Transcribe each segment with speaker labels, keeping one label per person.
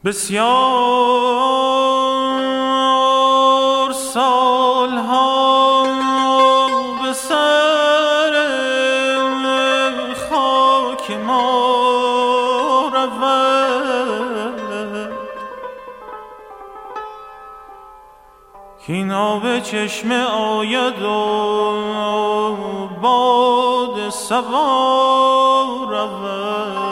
Speaker 1: بسیار سالها به سر خاک ما رود کاین آب چشمه آید و باد صبا رود.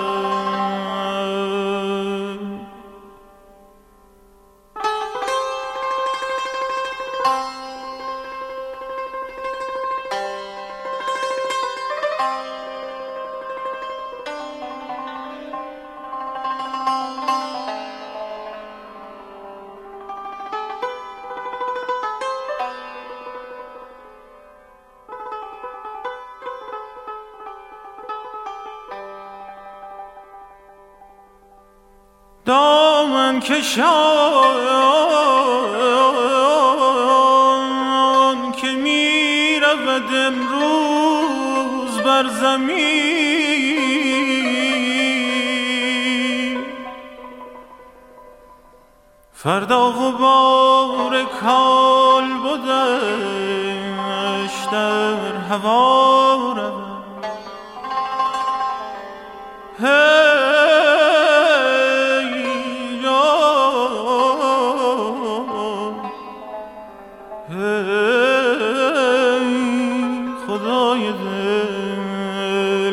Speaker 1: دامن کشان که می رود امروز بر زمین، فردا غبار کال بودش در هوا رود. خدای دل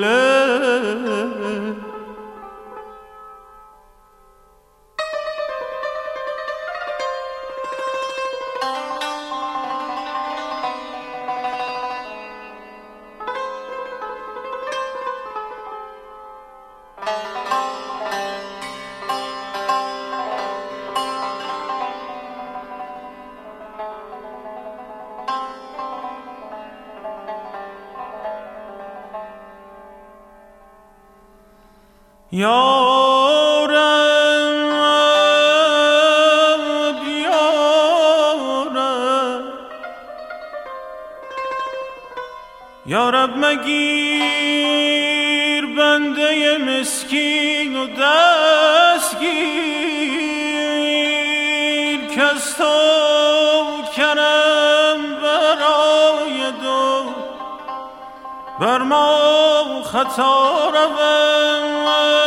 Speaker 1: یارب یارب یارب مگیر بنده مسکین و دستگیر که از تو کرم برای دو بر ما خطا رود.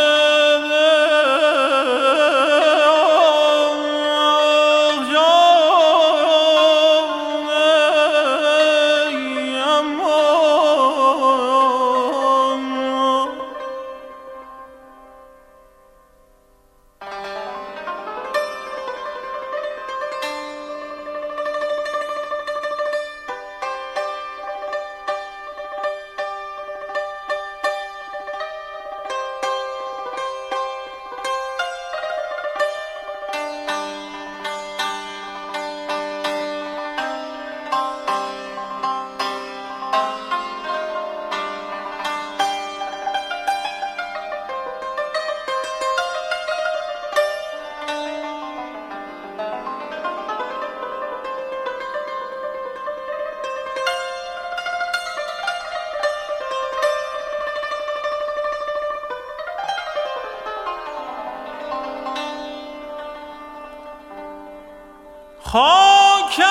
Speaker 1: خاکت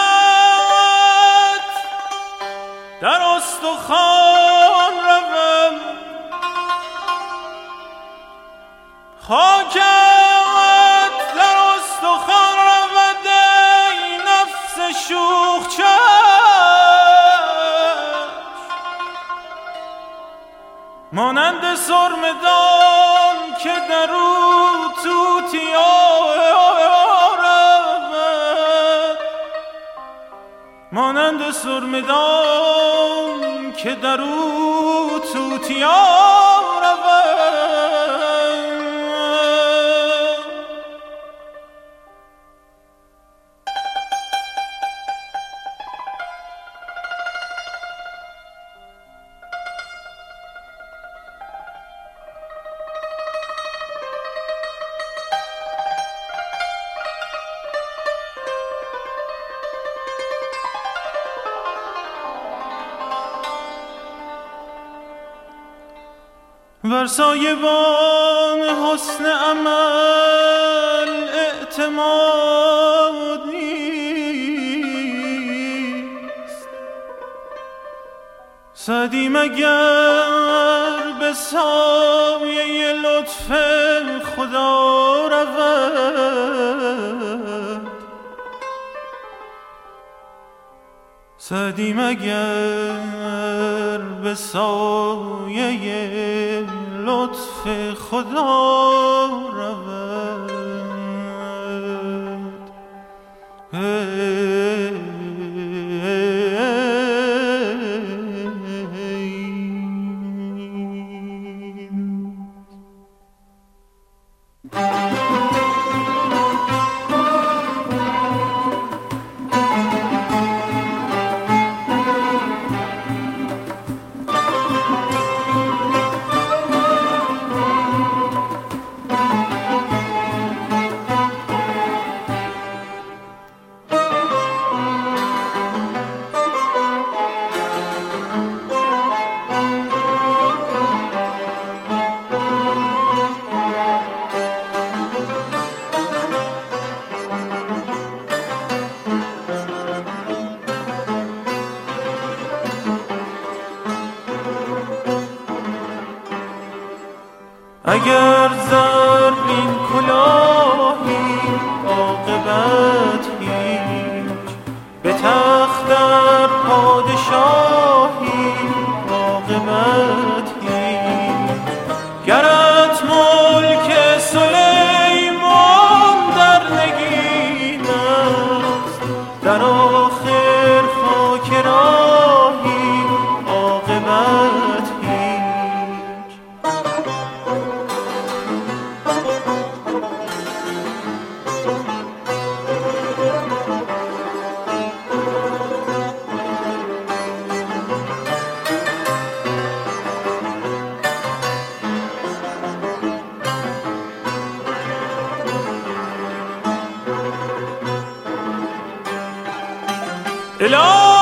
Speaker 1: در استخوان روم، خاکت در استخوان رود ای نفس شوخ چشم، مانند سرمدان که در او توتیا مانند سرمدان که در او توتیا رود. بر سایبان حسن عمل اعتماد نیست. سعدی مگر به سایه لطف خدا رود؟ سعدی مگر به سایه لطف خدا رود؟ اگر زرین کلاهی عاقبت هیچ، به تخت در پادشاهی عاقبت هیچ. گرت ملک سلیمان در نگین است، در آخر خاک راهی عاقبت هیچ. الهی